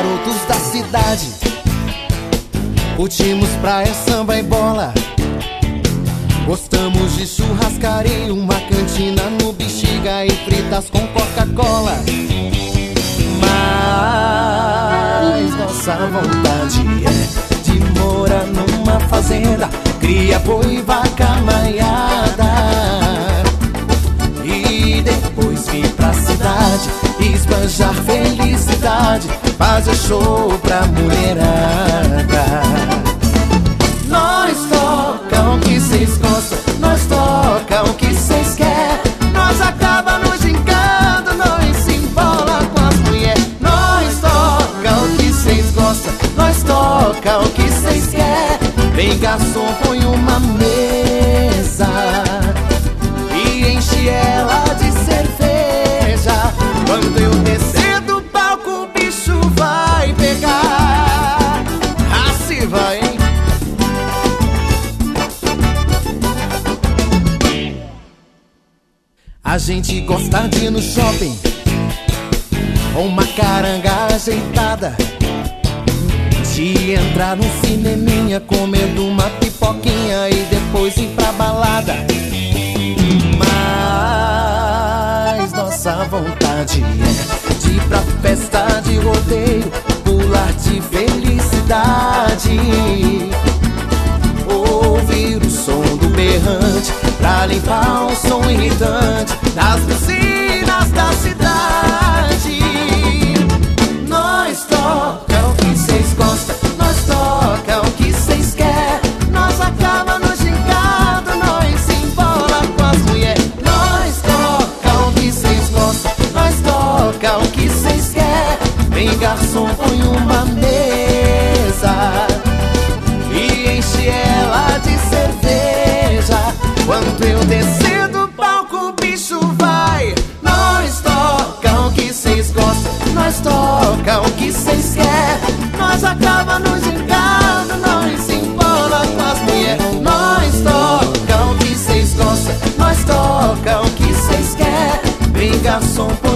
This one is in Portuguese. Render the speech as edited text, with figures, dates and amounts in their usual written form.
garotos da cidade. Curtimos praia, samba e bola. Gostamos de churrascar em uma cantina no Bexiga e fritas com Coca-Cola. Mas nossa vontade é de morar numa fazenda, cria boi, vaca, maiada, e depois vir pra cidade, esbanjar felicidade, fazer show pra mulherada. Nós toca o que cês gostam, nós toca o que cês quer, nós acaba nos gincando, nós se embola com as mulher. Nós toca o que cês gostam, nós toca o que cês quer. Vem garçom, põe uma mesa e enche ela de cerveja. Quando eu descer do palco o bicho vai pegar. Assim vai, hein? A gente gosta de ir no shopping com uma caranga ajeitada, de entrar num cineminha comendo uma pipoquinha e depois ir pra balada. Mas nossa vontade é de ir pra festa de rodeio, pular de felicidade, ouvir o som do berrante pra limpar o som irritante das buzinas da cidade. Nós toca o que cês gostam, nós toca o que cês quer, nós acaba no gingado, nós se embola com as mulher. Nós toca o que cês gostam, nós toca o que cês quer. Vem garçom, põe uma mesa e enche ela de cerveja. Quando eu descer do palco o bicho vai. Nós toca o que cês gostam, nós toca o que cês quer, nós acaba no gingado, nós se embola com as mulher. Nós toca o que cês gostam, nós toca o que cês quer. Vem garçom,